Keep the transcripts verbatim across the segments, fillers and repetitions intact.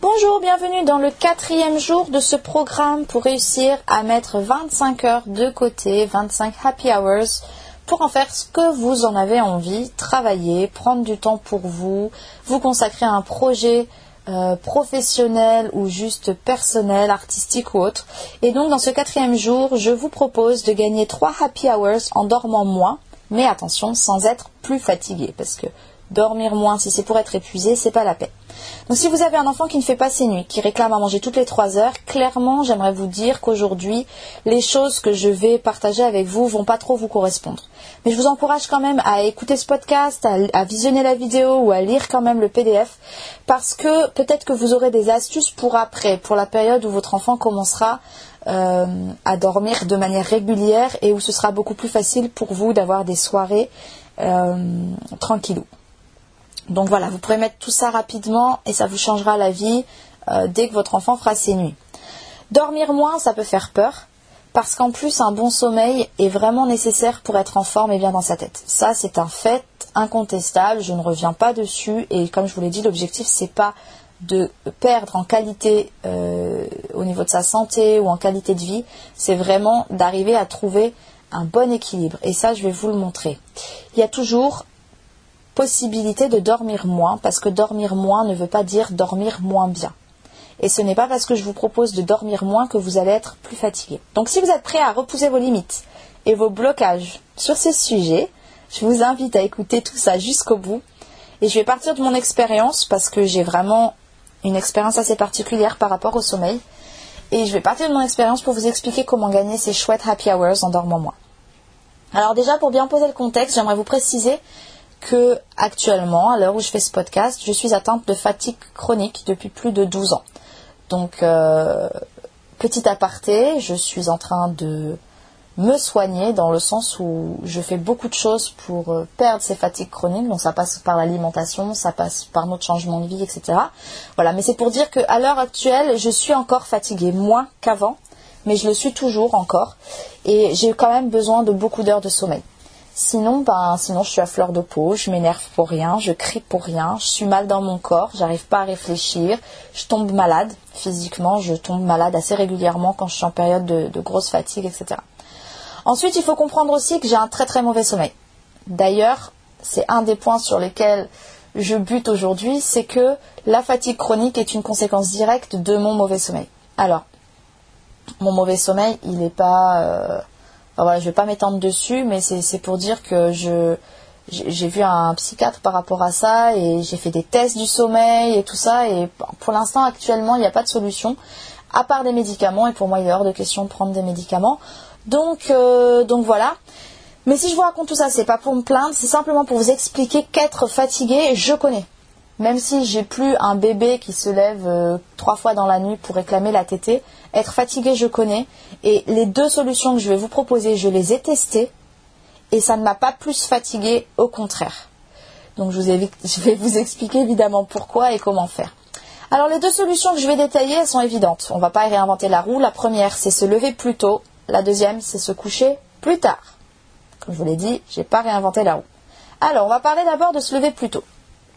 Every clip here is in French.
Bonjour, bienvenue dans le quatrième jour de ce programme pour réussir à mettre vingt-cinq heures de côté, vingt-cinq happy hours, pour en faire ce que vous en avez envie, travailler, prendre du temps pour vous, vous consacrer à un projet euh, professionnel ou juste personnel, artistique ou autre. Et donc dans ce quatrième jour, je vous propose de gagner trois happy hours en dormant moins, mais attention, sans être plus fatigué, parce que dormir moins, si c'est pour être épuisé, c'est pas la peine. Donc si vous avez un enfant qui ne fait pas ses nuits, qui réclame à manger toutes les trois heures, clairement j'aimerais vous dire qu'aujourd'hui, les choses que je vais partager avec vous vont pas trop vous correspondre. Mais je vous encourage quand même à écouter ce podcast, à, à visionner la vidéo ou à lire quand même le P D F, parce que peut-être que vous aurez des astuces pour après, pour la période où votre enfant commencera euh, à dormir de manière régulière et où ce sera beaucoup plus facile pour vous d'avoir des soirées euh, tranquillou. Donc voilà, vous pourrez mettre tout ça rapidement et ça vous changera la vie euh, dès que votre enfant fera ses nuits. Dormir moins, ça peut faire peur, parce qu'en plus, un bon sommeil est vraiment nécessaire pour être en forme et bien dans sa tête. Ça, c'est un fait incontestable, je ne reviens pas dessus. Et comme je vous l'ai dit, l'objectif, c'est pas de perdre en qualité euh, au niveau de sa santé ou en qualité de vie, c'est vraiment d'arriver à trouver un bon équilibre. Et ça, je vais vous le montrer. Il y a toujours possibilité de dormir moins, parce que dormir moins ne veut pas dire dormir moins bien. Et ce n'est pas parce que je vous propose de dormir moins que vous allez être plus fatigué. Donc si vous êtes prêt à repousser vos limites et vos blocages sur ces sujets, je vous invite à écouter tout ça jusqu'au bout. Et je vais partir de mon expérience, parce que j'ai vraiment une expérience assez particulière par rapport au sommeil. Et je vais partir de mon expérience pour vous expliquer comment gagner ces chouettes happy hours en dormant moins. Alors déjà, pour bien poser le contexte, j'aimerais vous préciser que actuellement, à l'heure où je fais ce podcast, je suis atteinte de fatigue chronique depuis plus de douze ans. Donc, euh, petit aparté, je suis en train de me soigner dans le sens où je fais beaucoup de choses pour euh, perdre ces fatigues chroniques. Donc, ça passe par l'alimentation, ça passe par notre changement de vie, et cetera. Voilà, mais c'est pour dire qu'à l'heure actuelle, je suis encore fatiguée, moins qu'avant, mais je le suis toujours encore. Et j'ai quand même besoin de beaucoup d'heures de sommeil. Sinon, ben, sinon, je suis à fleur de peau, je m'énerve pour rien, je crie pour rien, je suis mal dans mon corps, j'arrive pas à réfléchir, je tombe malade physiquement, je tombe malade assez régulièrement quand je suis en période de, de grosse fatigue, et cetera. Ensuite, il faut comprendre aussi que j'ai un très très mauvais sommeil. D'ailleurs, c'est un des points sur lesquels je bute aujourd'hui, c'est que la fatigue chronique est une conséquence directe de mon mauvais sommeil. Alors, mon mauvais sommeil, il n'est pas... Euh, Enfin, voilà, je ne vais pas m'étendre dessus, mais c'est, c'est pour dire que je, j'ai, j'ai vu un psychiatre par rapport à ça et j'ai fait des tests du sommeil et tout ça. Et pour l'instant, actuellement, il n'y a pas de solution, à part des médicaments. Et pour moi, il est hors de question de prendre des médicaments. Donc, euh, donc voilà. Mais si je vous raconte tout ça, c'est pas pour me plaindre, c'est simplement pour vous expliquer qu'être fatigué, je connais. Même si j'ai plus un bébé qui se lève euh, trois fois dans la nuit pour réclamer la tétée, être fatigué, je connais. Et les deux solutions que je vais vous proposer, je les ai testées et ça ne m'a pas plus fatiguée, au contraire. Donc je, vous ai, je vais vous expliquer évidemment pourquoi et comment faire. Alors les deux solutions que je vais détailler, elles sont évidentes. On ne va pas réinventer la roue. La première, c'est se lever plus tôt. La deuxième, c'est se coucher plus tard. Comme je vous l'ai dit, je n'ai pas réinventé la roue. Alors, on va parler d'abord de se lever plus tôt.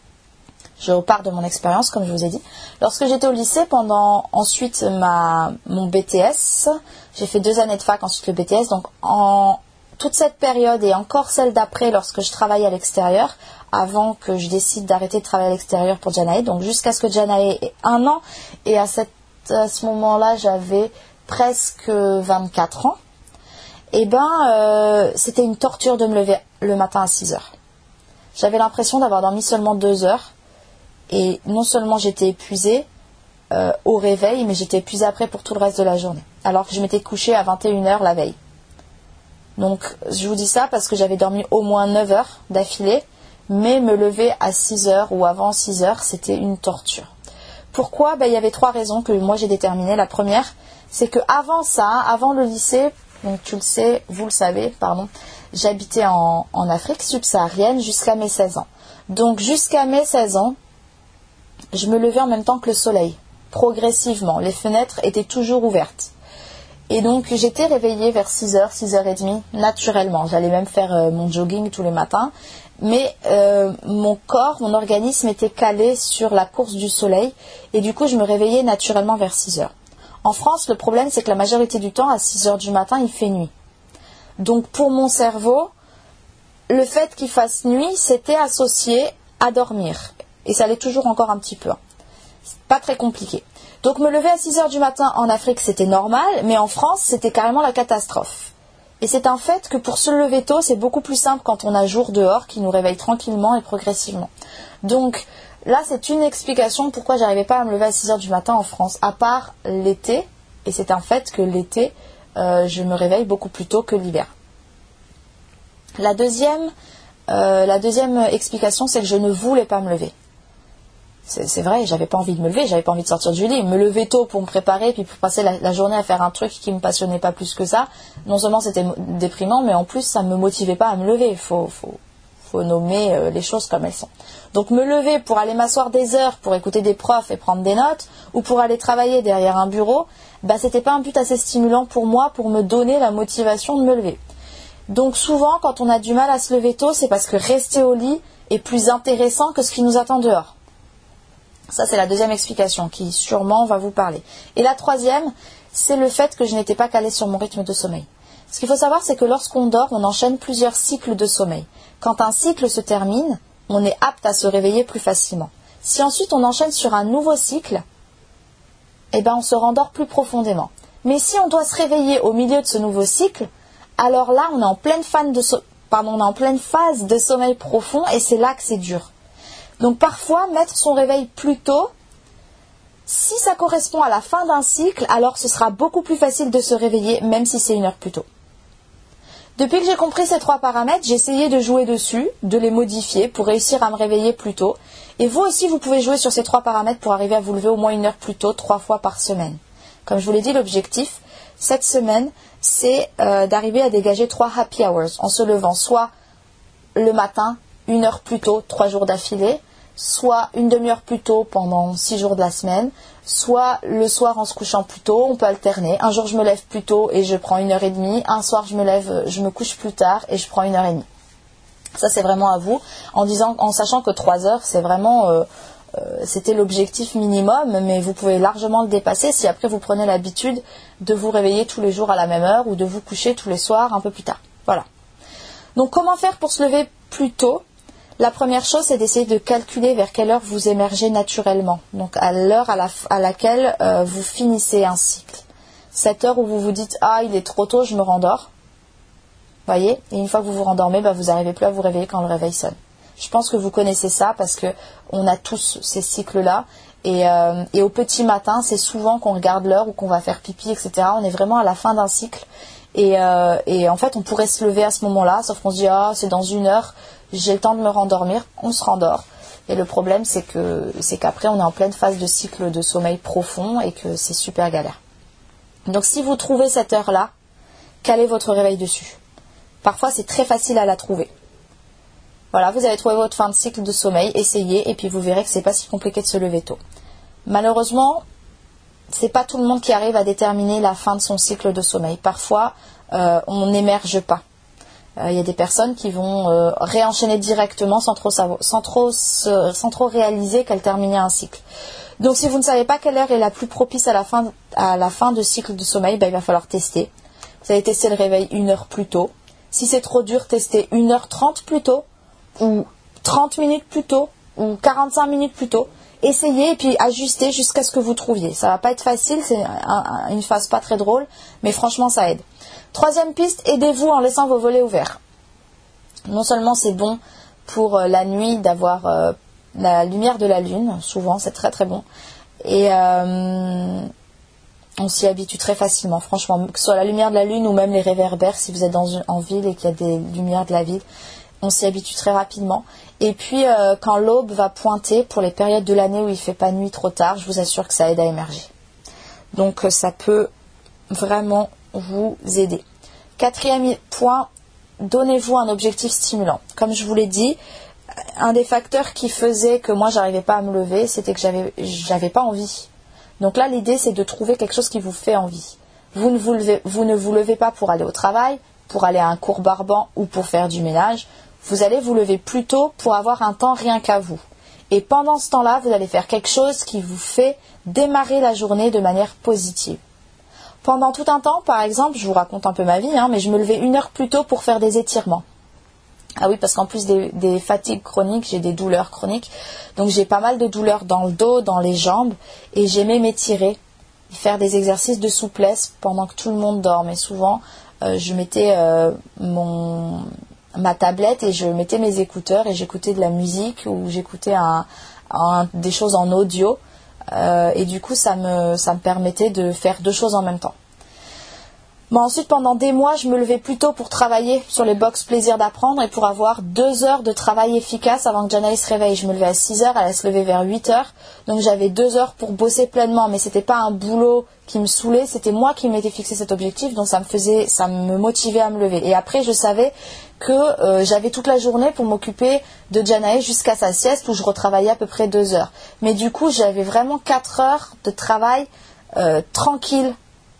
Je repars de mon expérience, comme je vous ai dit. Lorsque j'étais au lycée, pendant ensuite ma, mon B T S, j'ai fait deux années de fac, ensuite le B T S. Donc, en toute cette période et encore celle d'après, lorsque je travaillais à l'extérieur, avant que je décide d'arrêter de travailler à l'extérieur pour Janae, donc jusqu'à ce que Janae ait un an, et à, cette, à ce moment-là, j'avais presque vingt-quatre ans, et ben, euh, c'était une torture de me lever le matin à six heures. J'avais l'impression d'avoir dormi seulement deux heures. Et non seulement j'étais épuisée euh, au réveil, mais j'étais épuisée après pour tout le reste de la journée. Alors que je m'étais couchée à vingt et une heures la veille. Donc je vous dis ça parce que j'avais dormi au moins neuf heures d'affilée, mais me lever à six heures ou avant six heures, c'était une torture. Pourquoi ? Ben, il y avait trois raisons que moi j'ai déterminées. La première, c'est que avant ça, avant le lycée, donc tu le sais, vous le savez, pardon, j'habitais en, en Afrique subsaharienne jusqu'à mes seize ans. Donc jusqu'à mes seize ans, je me levais en même temps que le soleil, progressivement. Les fenêtres étaient toujours ouvertes. Et donc j'étais réveillée vers six heures, six heures trente, naturellement. J'allais même faire euh, mon jogging tous les matins. Mais euh, mon corps, mon organisme était calé sur la course du soleil. Et du coup, je me réveillais naturellement vers six heures. En France, le problème, c'est que la majorité du temps, à six heures du matin, il fait nuit. Donc pour mon cerveau, le fait qu'il fasse nuit, c'était associé à dormir. Et ça l'est toujours encore un petit peu. C'est pas très compliqué. Donc me lever à six heures du matin en Afrique, c'était normal, mais en France, c'était carrément la catastrophe. Et c'est un fait que pour se lever tôt, c'est beaucoup plus simple quand on a jour dehors, qui nous réveille tranquillement et progressivement. Donc là, c'est une explication pourquoi j'arrivais pas à me lever à six heures du matin en France, à part l'été, et c'est un fait que l'été, euh, je me réveille beaucoup plus tôt que l'hiver. La deuxième, euh, la deuxième explication, c'est que je ne voulais pas me lever. C'est, c'est vrai, j'avais pas envie de me lever, j'avais pas envie de sortir du lit. Me lever tôt pour me préparer, puis pour passer la, la journée à faire un truc qui me passionnait pas plus que ça, non seulement c'était déprimant, mais en plus ça me motivait pas à me lever. Il faut, faut, faut nommer euh, les choses comme elles sont. Donc me lever pour aller m'asseoir des heures, pour écouter des profs et prendre des notes, ou pour aller travailler derrière un bureau, bah c'était pas un but assez stimulant pour moi, pour me donner la motivation de me lever. Donc souvent, quand on a du mal à se lever tôt, c'est parce que rester au lit est plus intéressant que ce qui nous attend dehors. Ça, c'est la deuxième explication qui sûrement va vous parler. Et la troisième, c'est le fait que je n'étais pas calée sur mon rythme de sommeil. Ce qu'il faut savoir, c'est que lorsqu'on dort, on enchaîne plusieurs cycles de sommeil. Quand un cycle se termine, on est apte à se réveiller plus facilement. Si ensuite on enchaîne sur un nouveau cycle, eh ben on se rendort plus profondément. Mais si on doit se réveiller au milieu de ce nouveau cycle, alors là, on est en pleine, fan de so- Pardon, on est en pleine phase de sommeil profond et c'est là que c'est dur. Donc parfois, mettre son réveil plus tôt, si ça correspond à la fin d'un cycle, alors ce sera beaucoup plus facile de se réveiller, même si c'est une heure plus tôt. Depuis que j'ai compris ces trois paramètres, j'ai essayé de jouer dessus, de les modifier pour réussir à me réveiller plus tôt. Et vous aussi, vous pouvez jouer sur ces trois paramètres pour arriver à vous lever au moins une heure plus tôt, trois fois par semaine. Comme je vous l'ai dit, l'objectif, cette semaine, c'est euh, d'arriver à dégager trois happy hours en se levant soit le matin, une heure plus tôt, trois jours d'affilée, soit une demi-heure plus tôt pendant six jours de la semaine, soit le soir en se couchant plus tôt, on peut alterner. Un jour je me lève plus tôt et je prends une heure et demie, un soir je me lève, je me couche plus tard et je prends une heure et demie. Ça c'est vraiment à vous, en disant, en sachant que trois heures c'est vraiment, euh, euh, c'était l'objectif minimum, mais vous pouvez largement le dépasser si après vous prenez l'habitude de vous réveiller tous les jours à la même heure ou de vous coucher tous les soirs un peu plus tard. Voilà. Donc comment faire pour se lever plus tôt ? La première chose, c'est d'essayer de calculer vers quelle heure vous émergez naturellement. Donc à l'heure à, la, à laquelle euh, vous finissez un cycle. Cette heure où vous vous dites « Ah, il est trop tôt, je me rendors ». Voyez ? Et une fois que vous vous rendormez, bah, vous n'arrivez plus à vous réveiller quand le réveil sonne. Je pense que vous connaissez ça parce qu'on a tous ces cycles-là. Et, euh, et au petit matin, c'est souvent qu'on regarde l'heure ou qu'on va faire pipi, et cetera. On est vraiment à la fin d'un cycle. Et, euh, et en fait, on pourrait se lever à ce moment-là, sauf qu'on se dit « Ah, c'est dans une heure ». J'ai le temps de me rendormir, on se rendort. Et le problème, c'est que c'est qu'après, on est en pleine phase de cycle de sommeil profond et que c'est super galère. Donc, si vous trouvez cette heure-là, calez votre réveil dessus. Parfois, c'est très facile à la trouver. Voilà, vous avez trouvé votre fin de cycle de sommeil, essayez, et puis vous verrez que c'est pas si compliqué de se lever tôt. Malheureusement, c'est pas tout le monde qui arrive à déterminer la fin de son cycle de sommeil. Parfois, euh, on n'émerge pas. Il euh, y a des personnes qui vont euh, réenchaîner directement sans trop, savoir, sans, trop, se, sans trop réaliser qu'elles terminaient un cycle. Donc si vous ne savez pas quelle heure est la plus propice à la fin, à la fin de cycle de sommeil, ben, il va falloir tester. Vous allez tester le réveil une heure plus tôt. Si c'est trop dur, testez une heure trente plus tôt, ou trente minutes plus tôt, ou quarante-cinq minutes plus tôt. Essayez et puis ajustez jusqu'à ce que vous trouviez. Ça va pas être facile, c'est un, un, une phase pas très drôle, mais franchement ça aide. Troisième piste, aidez-vous en laissant vos volets ouverts. Non seulement c'est bon pour la nuit d'avoir euh, la lumière de la lune, souvent c'est très très bon, et euh, on s'y habitue très facilement, franchement, que ce soit la lumière de la lune ou même les réverbères, si vous êtes dans une, en ville et qu'il y a des lumières de la ville, on s'y habitue très rapidement. Et puis euh, quand l'aube va pointer, pour les périodes de l'année où il ne fait pas nuit trop tard, je vous assure que ça aide à émerger. Donc euh, ça peut vraiment vous aider. Quatrième point, donnez-vous un objectif stimulant. Comme je vous l'ai dit, un des facteurs qui faisait que moi j'arrivais pas à me lever, c'était que j'avais, j'avais pas envie. Donc là l'idée c'est de trouver quelque chose qui vous fait envie. vous ne vous levez, vous ne vous levez pas pour aller au travail, pour aller à un cours barbant ou pour faire du ménage. Vous allez vous lever plus tôt pour avoir un temps rien qu'à vous. Et pendant ce temps-là, vous allez faire quelque chose qui vous fait démarrer la journée de manière positive. Pendant tout un temps, par exemple, je vous raconte un peu ma vie, hein, mais je me levais une heure plus tôt pour faire des étirements. Ah oui, parce qu'en plus des, des fatigues chroniques, j'ai des douleurs chroniques. Donc j'ai pas mal de douleurs dans le dos, dans les jambes. Et j'aimais m'étirer, faire des exercices de souplesse pendant que tout le monde dorme. Et souvent, euh, je mettais euh, mon, ma tablette et je mettais mes écouteurs et j'écoutais de la musique ou j'écoutais un, un, des choses en audio. Euh, et du coup, ça me, ça me permettait de faire deux choses en même temps. Bon, ensuite, pendant des mois, je me levais plus tôt pour travailler sur les box plaisir d'apprendre et pour avoir deux heures de travail efficace avant que Janaï se réveille. Je me levais à six heures, elle allait se lever vers huit heures. Donc j'avais deux heures pour bosser pleinement, mais c'était pas un boulot qui me saoulait, c'était moi qui m'étais fixé cet objectif, donc ça me faisait, ça me motivait à me lever. Et après, je savais que euh, j'avais toute la journée pour m'occuper de Janaï jusqu'à sa sieste où je retravaillais à peu près deux heures. Mais du coup, j'avais vraiment quatre heures de travail euh, tranquille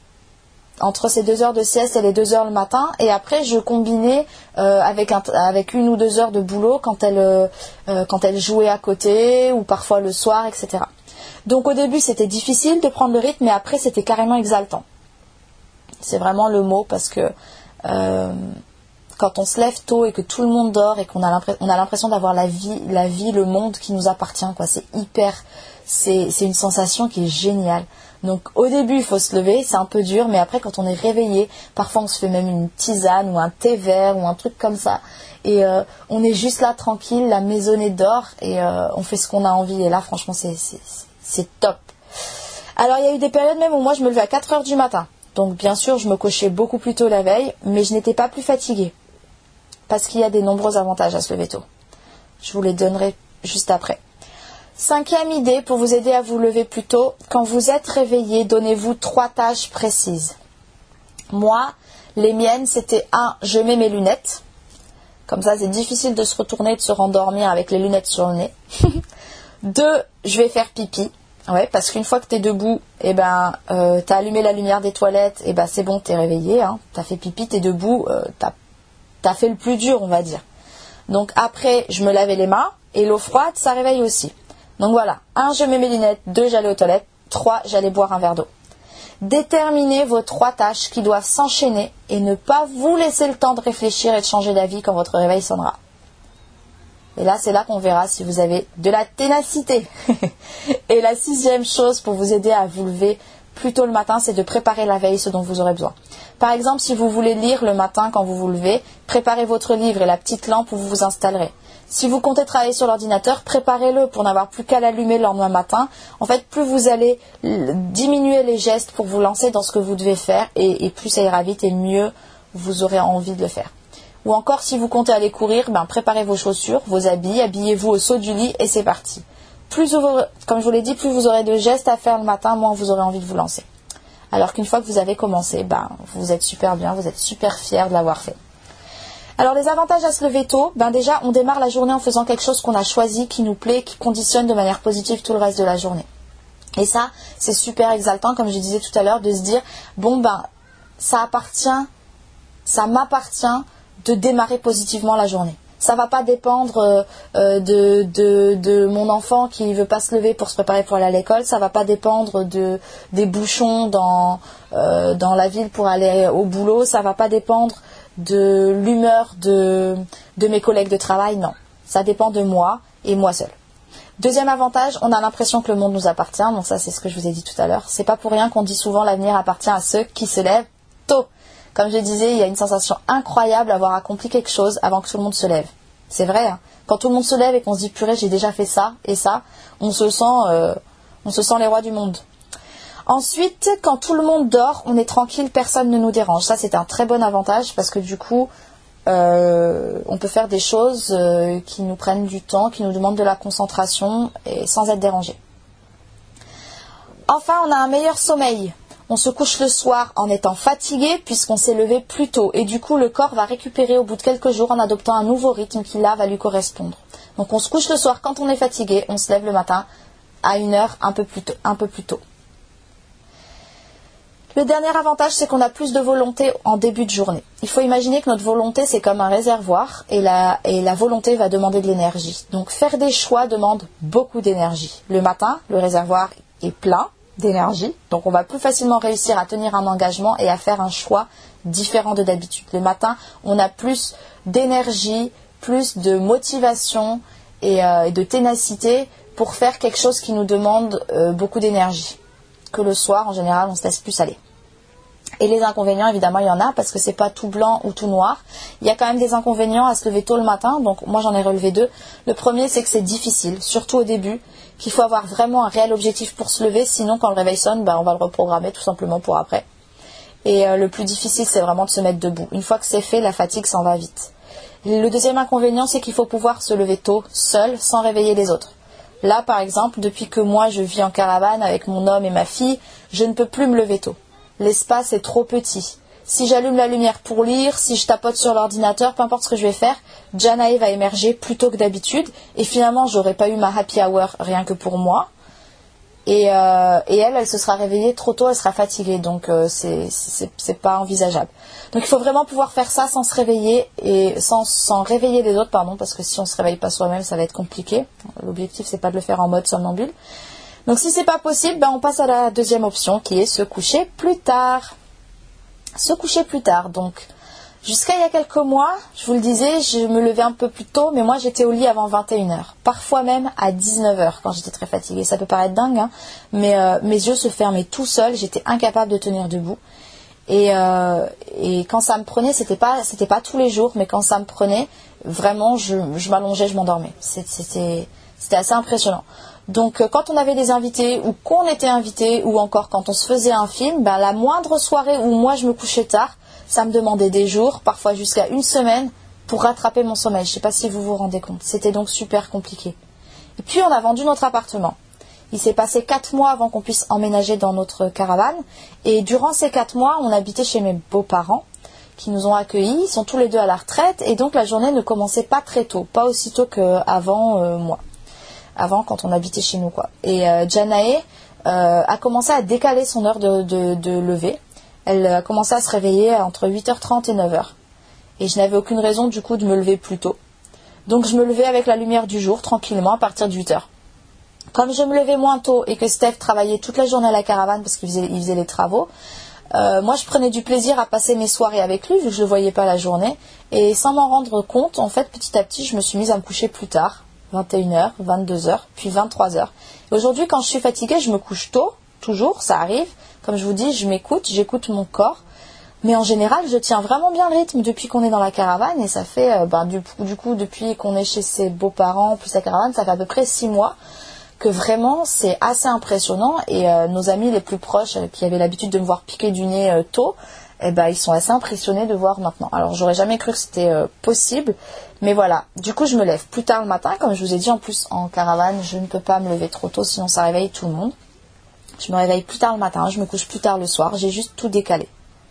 entre ces deux heures de sieste et les deux heures le matin, et après je combinais euh, avec, un, avec une ou deux heures de boulot quand elle, euh, quand elle jouait à côté, ou parfois le soir, et cetera. Donc au début c'était difficile de prendre le rythme, mais après c'était carrément exaltant. C'est vraiment le mot, parce que euh, quand on se lève tôt et que tout le monde dort et qu'on a l'impression, on a l'impression d'avoir la vie, la vie, le monde qui nous appartient, quoi. C'est hyper, c'est, c'est une sensation qui est géniale. Donc au début il faut se lever, c'est un peu dur, mais après quand on est réveillé, parfois on se fait même une tisane ou un thé vert ou un truc comme ça, et euh, on est juste là tranquille, la maisonnée dort, et euh, on fait ce qu'on a envie, et là franchement c'est, c'est, c'est top. Alors il y a eu des périodes même où moi je me levais à quatre heures du matin, donc bien sûr je me couchais beaucoup plus tôt la veille, mais je n'étais pas plus fatiguée, parce qu'il y a des nombreux avantages à se lever tôt. Je vous les donnerai juste après. Cinquième idée pour vous aider à vous lever plus tôt, quand vous êtes réveillé, donnez-vous trois tâches précises. Moi, les miennes, c'était un, je mets mes lunettes. Comme ça, c'est difficile de se retourner et de se rendormir avec les lunettes sur le nez. Deux, je vais faire pipi. Ouais, parce qu'une fois que tu es debout, eh ben, euh, tu as allumé la lumière des toilettes, eh ben, c'est bon, tu es réveillé. Hein, tu as fait pipi, tu es debout, euh, tu as fait le plus dur, on va dire. Donc après, je me lavais les mains, et l'eau froide, ça réveille aussi. Donc voilà, un, je mets mes lunettes, deux, j'allais aux toilettes, trois, j'allais boire un verre d'eau. Déterminez vos trois tâches qui doivent s'enchaîner et ne pas vous laisser le temps de réfléchir et de changer d'avis quand votre réveil sonnera. Et là, c'est là qu'on verra si vous avez de la ténacité. Et la sixième chose pour vous aider à vous lever plus tôt le matin, c'est de préparer la veille ce dont vous aurez besoin. Par exemple, si vous voulez lire le matin quand vous vous levez, préparez votre livre et la petite lampe où vous vous installerez. Si vous comptez travailler sur l'ordinateur, préparez-le pour n'avoir plus qu'à l'allumer le lendemain matin. En fait, plus vous allez diminuer les gestes pour vous lancer dans ce que vous devez faire, et, et plus ça ira vite et mieux vous aurez envie de le faire. Ou encore, si vous comptez aller courir, ben, préparez vos chaussures, vos habits, habillez-vous au saut du lit et c'est parti. Plus vous, comme je vous l'ai dit, plus vous aurez de gestes à faire le matin, moins vous aurez envie de vous lancer. Alors qu'une fois que vous avez commencé, ben, vous êtes super bien, vous êtes super fiers de l'avoir fait. Alors les avantages à se lever tôt, ben déjà on démarre la journée en faisant quelque chose qu'on a choisi, qui nous plaît, qui conditionne de manière positive tout le reste de la journée. Et ça, c'est super exaltant, comme je disais tout à l'heure, de se dire, bon ben, ça appartient, ça m'appartient de démarrer positivement la journée. Ça va pas dépendre euh, de, de, de mon enfant qui veut pas se lever pour se préparer pour aller à l'école. Ça va pas dépendre de, des bouchons dans, euh, dans la ville pour aller au boulot. Ça va pas dépendre de l'humeur de, de mes collègues de travail. Non, ça dépend de moi et moi seule. Deuxième avantage, on a l'impression que le monde nous appartient. Donc ça, c'est ce que je vous ai dit tout à l'heure. C'est pas pour rien qu'on dit souvent l'avenir appartient à ceux qui se lèvent tôt. Comme je disais, il y a une sensation incroyable d'avoir accompli quelque chose avant que tout le monde se lève. C'est vrai, hein. Quand tout le monde se lève et qu'on se dit purée, j'ai déjà fait ça et ça, on se sent, euh, on se sent les rois du monde. Ensuite, quand tout le monde dort, on est tranquille, personne ne nous dérange. Ça, c'est un très bon avantage parce que du coup, euh, on peut faire des choses euh, qui nous prennent du temps, qui nous demandent de la concentration et sans être dérangé. Enfin, on a un meilleur sommeil. On se couche le soir en étant fatigué puisqu'on s'est levé plus tôt. Et du coup, le corps va récupérer au bout de quelques jours en adoptant un nouveau rythme qui là va lui correspondre. Donc on se couche le soir quand on est fatigué, on se lève le matin à une heure un peu plus tôt. Un peu plus tôt. Le dernier avantage, c'est qu'on a plus de volonté en début de journée. Il faut imaginer que notre volonté, c'est comme un réservoir et la, et la volonté va demander de l'énergie. Donc faire des choix demande beaucoup d'énergie. Le matin, le réservoir est plein d'énergie, donc on va plus facilement réussir à tenir un engagement et à faire un choix différent de d'habitude. Le matin, on a plus d'énergie, plus de motivation et, euh, et de ténacité pour faire quelque chose qui nous demande euh, beaucoup d'énergie. Que le soir, en général, on se laisse plus aller. Et les inconvénients, évidemment, il y en a parce que c'est pas tout blanc ou tout noir. Il y a quand même des inconvénients à se lever tôt le matin. Donc moi, j'en ai relevé deux. Le premier, c'est que c'est difficile, surtout au début, qu'il faut avoir vraiment un réel objectif pour se lever. Sinon, quand le réveil sonne, ben, on va le reprogrammer tout simplement pour après. Et euh, le plus difficile, c'est vraiment de se mettre debout. Une fois que c'est fait, la fatigue s'en va vite. Le deuxième inconvénient, c'est qu'il faut pouvoir se lever tôt, seul, sans réveiller les autres. Là, par exemple, depuis que moi je vis en caravane avec mon homme et ma fille, je ne peux plus me lever tôt. L'espace est trop petit. Si j'allume la lumière pour lire, si je tapote sur l'ordinateur, peu importe ce que je vais faire, Janae va émerger plus tôt que d'habitude. Et finalement, j'aurais pas eu ma happy hour rien que pour moi. Et, euh, et elle, elle se sera réveillée trop tôt, elle sera fatiguée. Donc, euh, c'est, c'est, c'est pas envisageable. Donc, il faut vraiment pouvoir faire ça sans se réveiller et sans, sans réveiller les autres, pardon, parce que si on se réveille pas soi-même, ça va être compliqué. L'objectif, c'est pas de le faire en mode somnambule. Donc, si c'est pas possible, ben, on passe à la deuxième option qui est se coucher plus tard. Se coucher plus tard. Donc, jusqu'à il y a quelques mois, je vous le disais, je me levais un peu plus tôt, mais moi j'étais au lit avant vingt et une heures. Parfois même à dix-neuf heures quand j'étais très fatiguée. Ça peut paraître dingue, hein, mais euh, mes yeux se fermaient tout seuls, j'étais incapable de tenir debout. Et, euh, et quand ça me prenait, c'était pas, c'était pas tous les jours, mais quand ça me prenait, vraiment, je, je m'allongeais, je m'endormais. C'était, c'était assez impressionnant. Donc, quand on avait des invités, ou qu'on était invité, ou encore quand on se faisait un film, ben, la moindre soirée où moi je me couchais tard, ça me demandait des jours, parfois jusqu'à une semaine, pour rattraper mon sommeil. Je ne sais pas si vous vous rendez compte. C'était donc super compliqué. Et puis, on a vendu notre appartement. Il s'est passé quatre mois avant qu'on puisse emménager dans notre caravane. Et durant ces quatre mois, on habitait chez mes beaux-parents, qui nous ont accueillis. Ils sont tous les deux à la retraite. Et donc, la journée ne commençait pas très tôt. Pas aussi tôt qu'avant euh, moi. Avant, quand on habitait chez nous, quoi. Et euh, Janae euh, a commencé à décaler son heure de, de, de lever. Elle a commencé à se réveiller entre huit heures trente et neuf heures. Et je n'avais aucune raison du coup de me lever plus tôt. Donc je me levais avec la lumière du jour, tranquillement, à partir de huit heures. Comme je me levais moins tôt et que Steph travaillait toute la journée à la caravane parce qu'il faisait, il faisait les travaux, euh, moi je prenais du plaisir à passer mes soirées avec lui vu que je ne le voyais pas la journée. Et sans m'en rendre compte, en fait, petit à petit, je me suis mise à me coucher plus tard. vingt et une heures, vingt-deux heures, puis vingt-trois heures. Et aujourd'hui, quand je suis fatiguée, je me couche tôt, toujours, ça arrive. Comme je vous dis, je m'écoute, j'écoute mon corps. Mais en général, je tiens vraiment bien le rythme depuis qu'on est dans la caravane. Et ça fait, euh, ben, du, du coup, depuis qu'on est chez ses beaux-parents, plus la caravane, ça fait à peu près six mois que vraiment, c'est assez impressionnant. Et euh, nos amis les plus proches, euh, qui avaient l'habitude de me voir piquer du nez euh, tôt, eh ben, ils sont assez impressionnés de voir maintenant. Alors, j'aurais jamais cru que c'était euh, possible. Mais voilà, du coup, je me lève plus tard le matin. Comme je vous ai dit, en plus, en caravane, je ne peux pas me lever trop tôt, sinon ça réveille tout le monde. Je me réveille plus tard le matin, je me couche plus tard le soir, j'ai juste tout décalé.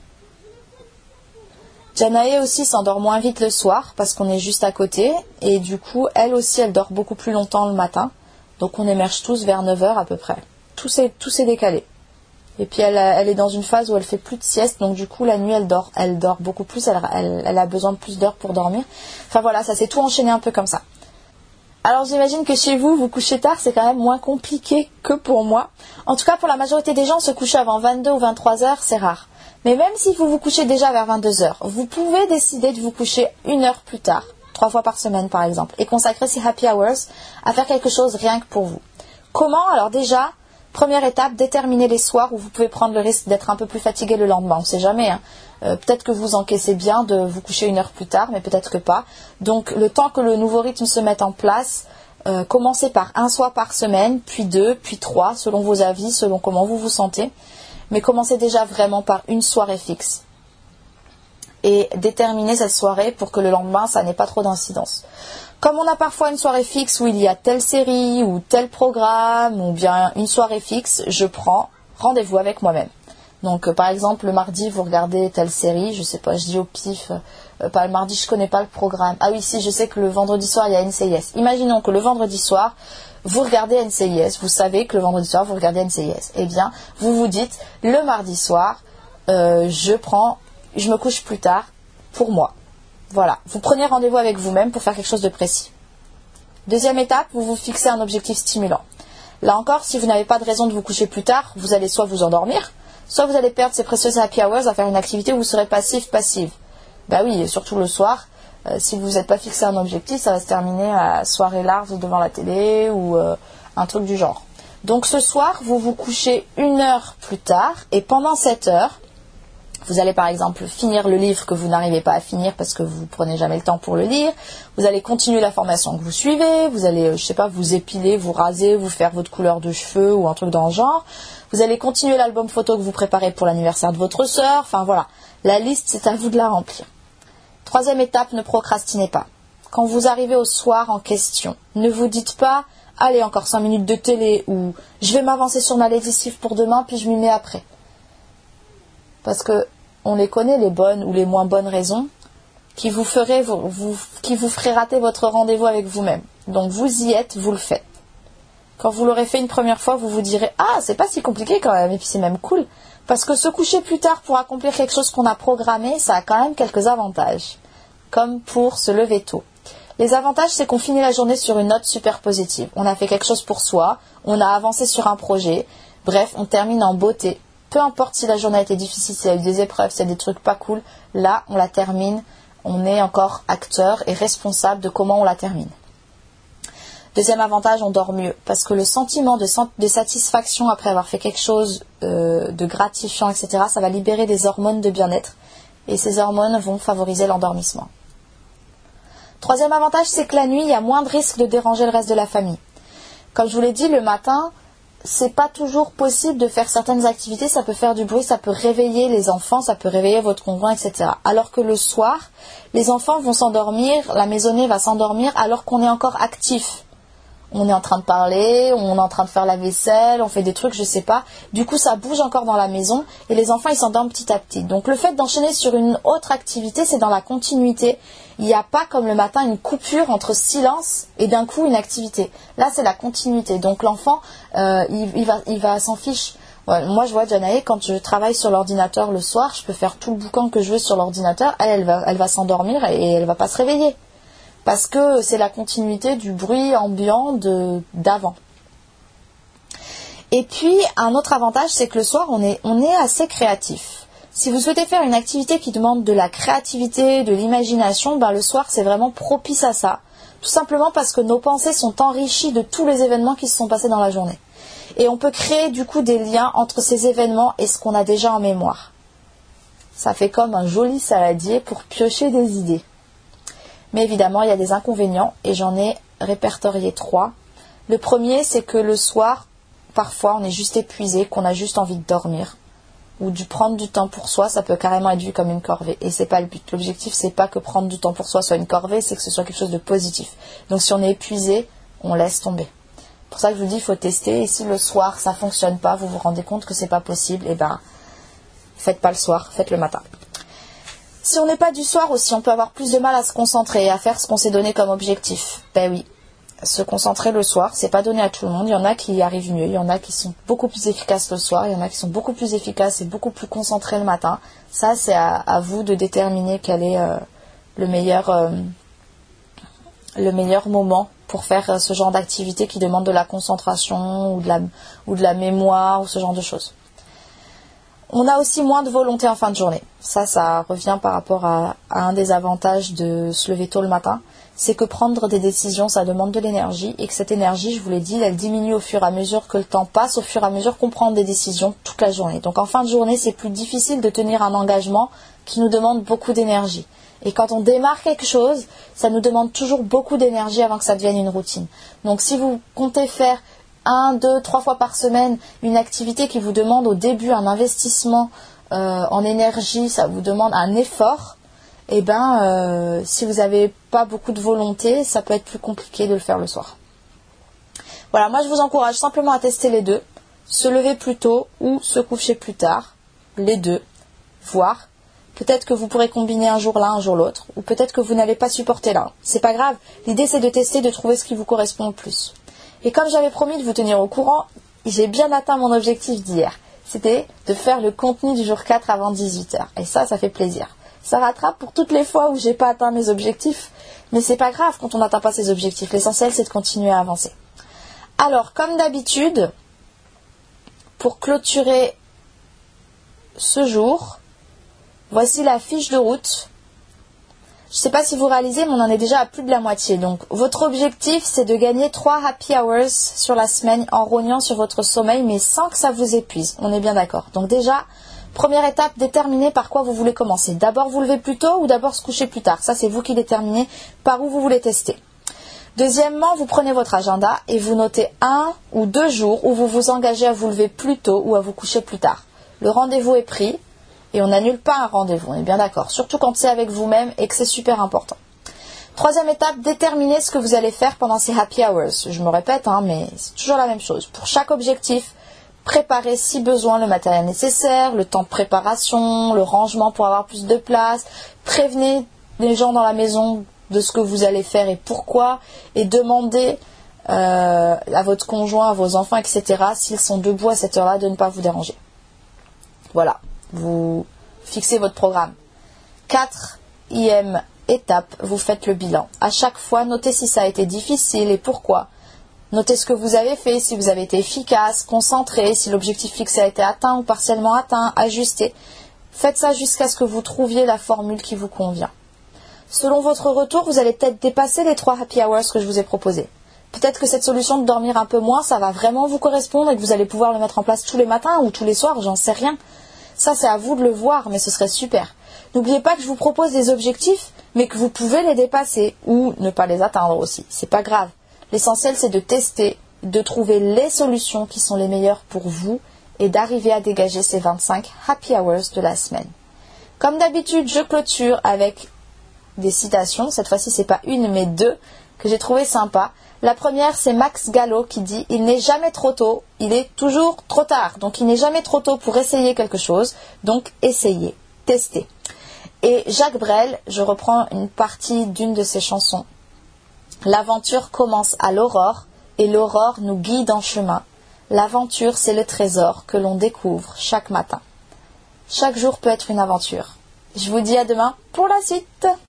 Janae aussi s'endort moins vite le soir parce qu'on est juste à côté. Et du coup, elle aussi, elle dort beaucoup plus longtemps le matin. Donc on émerge tous vers neuf heures à peu près. Tout s'est, tout s'est décalé. Et puis elle, elle est dans une phase où elle fait plus de sieste. Donc du coup, la nuit, elle dort, elle dort beaucoup plus. Elle, elle, elle a besoin de plus d'heures pour dormir. Enfin voilà, ça s'est tout enchaîné un peu comme ça. Alors j'imagine que chez vous, vous couchez tard, c'est quand même moins compliqué que pour moi. En tout cas, pour la majorité des gens, se coucher avant vingt-deux ou vingt-trois heures, c'est rare. Mais même si vous vous couchez déjà vers vingt-deux heures, vous pouvez décider de vous coucher une heure plus tard, trois fois par semaine par exemple, et consacrer ces happy hours à faire quelque chose rien que pour vous. Comment? Alors déjà, première étape, déterminer les soirs où vous pouvez prendre le risque d'être un peu plus fatigué le lendemain. On ne sait jamais, hein. Euh, peut-être que vous encaissez bien de vous coucher une heure plus tard, mais peut-être que pas. Donc le temps que le nouveau rythme se mette en place, euh, commencez par un soir par semaine, puis deux, puis trois, selon vos avis, selon comment vous vous sentez. Mais commencez déjà vraiment par une soirée fixe. Et déterminez cette soirée pour que le lendemain, ça n'ait pas trop d'incidence. Comme on a parfois une soirée fixe où il y a telle série ou tel programme, ou bien une soirée fixe, je prends rendez-vous avec moi-même. Donc, euh, par exemple, le mardi, vous regardez telle série, je sais pas, je dis au pif, euh, pas le mardi, je connais pas le programme. Ah oui, si, je sais que le vendredi soir, il y a N C I S. Imaginons que le vendredi soir, vous regardez N C I S, vous savez que le vendredi soir, vous regardez N C I S. Eh bien, vous vous dites, le mardi soir, euh, je prends, je me couche plus tard pour moi. Voilà, vous prenez rendez-vous avec vous-même pour faire quelque chose de précis. Deuxième étape, vous vous fixez un objectif stimulant. Là encore, si vous n'avez pas de raison de vous coucher plus tard, vous allez soit vous endormir, soit vous allez perdre ces précieuses happy hours à faire une activité où vous serez passif-passive. Bah oui, et surtout le soir, euh, si vous n'êtes pas fixé un objectif, ça va se terminer à soirée large devant la télé ou euh, un truc du genre. Donc ce soir, vous vous couchez une heure plus tard et pendant cette heure, vous allez par exemple finir le livre que vous n'arrivez pas à finir parce que vous ne prenez jamais le temps pour le lire. Vous allez continuer la formation que vous suivez. Vous allez, je sais pas, vous épiler, vous raser, vous faire votre couleur de cheveux ou un truc dans le genre. Vous allez continuer l'album photo que vous préparez pour l'anniversaire de votre sœur. Enfin voilà, la liste, c'est à vous de la remplir. Troisième étape, ne procrastinez pas. Quand vous arrivez au soir en question, ne vous dites pas « Allez, encore cinq minutes de télé » ou « Je vais m'avancer sur ma lessive pour demain, puis je m'y mets après ». Parce que on les connaît, les bonnes ou les moins bonnes raisons qui vous feraient, vous, vous, qui vous feraient rater votre rendez-vous avec vous-même. Donc vous y êtes, vous le faites. Quand vous l'aurez fait une première fois, vous vous direz « Ah, c'est pas si compliqué quand même, et puis c'est même cool ». Parce que se coucher plus tard pour accomplir quelque chose qu'on a programmé, ça a quand même quelques avantages. Comme pour se lever tôt. Les avantages, c'est qu'on finit la journée sur une note super positive. On a fait quelque chose pour soi, on a avancé sur un projet. Bref, on termine en beauté. Peu importe si la journée a été difficile, s'il y a eu des épreuves, s'il y a des trucs pas cool, là, on la termine, on est encore acteur et responsable de comment on la termine. Deuxième avantage, on dort mieux, parce que le sentiment de, de satisfaction après avoir fait quelque chose euh, de gratifiant, et cetera, ça va libérer des hormones de bien-être, et ces hormones vont favoriser l'endormissement. Troisième avantage, c'est que la nuit, il y a moins de risques de déranger le reste de la famille. Comme je vous l'ai dit, le matin, c'est pas toujours possible de faire certaines activités, ça peut faire du bruit, ça peut réveiller les enfants, ça peut réveiller votre conjoint, et cetera. Alors que le soir, les enfants vont s'endormir, la maisonnée va s'endormir alors qu'on est encore actif. On est en train de parler, on est en train de faire la vaisselle, on fait des trucs, je sais pas. Du coup, ça bouge encore dans la maison et les enfants, ils s'endorment petit à petit. Donc, le fait d'enchaîner sur une autre activité, c'est dans la continuité. Il n'y a pas, comme le matin, une coupure entre silence et d'un coup une activité. Là, c'est la continuité. Donc, l'enfant, euh, il, il va, il va s'en fiche. Ouais, moi, je vois Janae, quand je travaille sur l'ordinateur le soir, je peux faire tout le bouquin que je veux sur l'ordinateur. Elle, elle va, elle va s'endormir et elle va pas se réveiller. Parce que c'est la continuité du bruit ambiant de, d'avant. Et puis, un autre avantage, c'est que le soir, on est, on est assez créatif. Si vous souhaitez faire une activité qui demande de la créativité, de l'imagination, ben le soir, c'est vraiment propice à ça. Tout simplement parce que nos pensées sont enrichies de tous les événements qui se sont passés dans la journée. Et on peut créer du coup des liens entre ces événements et ce qu'on a déjà en mémoire. Ça fait comme un joli saladier pour piocher des idées. Mais évidemment, il y a des inconvénients et j'en ai répertorié trois. Le premier, c'est que le soir, parfois, on est juste épuisé, qu'on a juste envie de dormir. Ou de prendre du temps pour soi, ça peut carrément être vu comme une corvée. Et c'est pas le but. L'objectif, c'est pas que prendre du temps pour soi soit une corvée, c'est que ce soit quelque chose de positif. Donc si on est épuisé, on laisse tomber. C'est pour ça que je vous dis, il faut tester. Et si le soir, ça fonctionne pas, vous vous rendez compte que c'est pas possible, et ben, faites pas le soir, faites le matin. Si on n'est pas du soir aussi, on peut avoir plus de mal à se concentrer et à faire ce qu'on s'est donné comme objectif. Ben oui, se concentrer le soir, c'est pas donné à tout le monde. Il y en a qui y arrivent mieux, il y en a qui sont beaucoup plus efficaces le soir, il y en a qui sont beaucoup plus efficaces et beaucoup plus concentrés le matin. Ça, c'est à, à vous de déterminer quel est euh, le meilleur, euh, le meilleur moment pour faire euh, ce genre d'activité qui demande de la concentration ou de la, ou de la mémoire ou ce genre de choses. On a aussi moins de volonté en fin de journée. Ça, ça revient par rapport à, à un des avantages de se lever tôt le matin. C'est que prendre des décisions, ça demande de l'énergie. Et que cette énergie, je vous l'ai dit, elle diminue au fur et à mesure que le temps passe, au fur et à mesure qu'on prend des décisions toute la journée. Donc en fin de journée, c'est plus difficile de tenir un engagement qui nous demande beaucoup d'énergie. Et quand on démarre quelque chose, ça nous demande toujours beaucoup d'énergie avant que ça devienne une routine. Donc si vous comptez faire un, deux, trois fois par semaine, une activité qui vous demande au début un investissement euh, en énergie, ça vous demande un effort, et ben euh, si vous n'avez pas beaucoup de volonté, ça peut être plus compliqué de le faire le soir. Voilà, moi je vous encourage simplement à tester les deux, se lever plus tôt ou se coucher plus tard, les deux, voir. Peut-être que vous pourrez combiner un jour l'un, un jour l'autre, ou peut-être que vous n'allez pas supporter l'un. C'est pas grave, l'idée c'est de tester, de trouver ce qui vous correspond le plus. Et comme j'avais promis de vous tenir au courant, j'ai bien atteint mon objectif d'hier. c'était de faire le contenu du jour quatre avant dix-huit heures. Et ça, ça fait plaisir. Ça rattrape pour toutes les fois où j'ai pas atteint mes objectifs. Mais c'est pas grave quand on n'atteint pas ses objectifs. L'essentiel, c'est de continuer à avancer. Alors, comme d'habitude, pour clôturer ce jour, voici la fiche de route. Je ne sais pas si vous réalisez, mais on en est déjà à plus de la moitié. Donc, votre objectif, c'est de gagner trois happy hours sur la semaine en rognant sur votre sommeil, mais sans que ça vous épuise. On est bien d'accord. Donc déjà, première étape, déterminez par quoi vous voulez commencer. D'abord vous lever plus tôt ou d'abord se coucher plus tard. Ça, c'est vous qui déterminez par où vous voulez tester. Deuxièmement, vous prenez votre agenda et vous notez un ou deux jours où vous vous engagez à vous lever plus tôt ou à vous coucher plus tard. Le rendez-vous est pris. Et on n'annule pas un rendez-vous, on est bien d'accord. Surtout quand c'est avec vous-même et que c'est super important. Troisième étape, déterminez ce que vous allez faire pendant ces happy hours. Je me répète, hein, mais c'est toujours la même chose. Pour chaque objectif, préparez si besoin le matériel nécessaire, le temps de préparation, le rangement pour avoir plus de place. Prévenez les gens dans la maison de ce que vous allez faire et pourquoi. Et demandez euh, à votre conjoint, à vos enfants, et cetera, s'ils sont debout à cette heure-là, de ne pas vous déranger. Voilà. Vous fixez votre programme. Quatrième étape, vous faites le bilan. À chaque fois, notez si ça a été difficile et pourquoi. Notez ce que vous avez fait, si vous avez été efficace, concentré, si l'objectif fixé a été atteint ou partiellement atteint, ajusté. Faites ça jusqu'à ce que vous trouviez la formule qui vous convient. Selon votre retour, vous allez peut-être dépasser les trois happy hours que je vous ai proposés. Peut-être que cette solution de dormir un peu moins, ça va vraiment vous correspondre et que vous allez pouvoir le mettre en place tous les matins ou tous les soirs, j'en sais rien. Ça, c'est à vous de le voir, mais ce serait super. N'oubliez pas que je vous propose des objectifs, mais que vous pouvez les dépasser ou ne pas les atteindre aussi. C'est pas grave. L'essentiel, c'est de tester, de trouver les solutions qui sont les meilleures pour vous et d'arriver à dégager ces vingt-cinq happy hours de la semaine. Comme d'habitude, je clôture avec des citations. Cette fois-ci, c'est pas une, mais deux que j'ai trouvé sympa. La première, c'est Max Gallo qui dit « Il n'est jamais trop tôt, il est toujours trop tard. » Donc, il n'est jamais trop tôt pour essayer quelque chose. Donc, essayez, testez. Et Jacques Brel, je reprends une partie d'une de ses chansons. « L'aventure commence à l'aurore et l'aurore nous guide en chemin. L'aventure, c'est le trésor que l'on découvre chaque matin. » Chaque jour peut être une aventure. Je vous dis à demain pour la suite.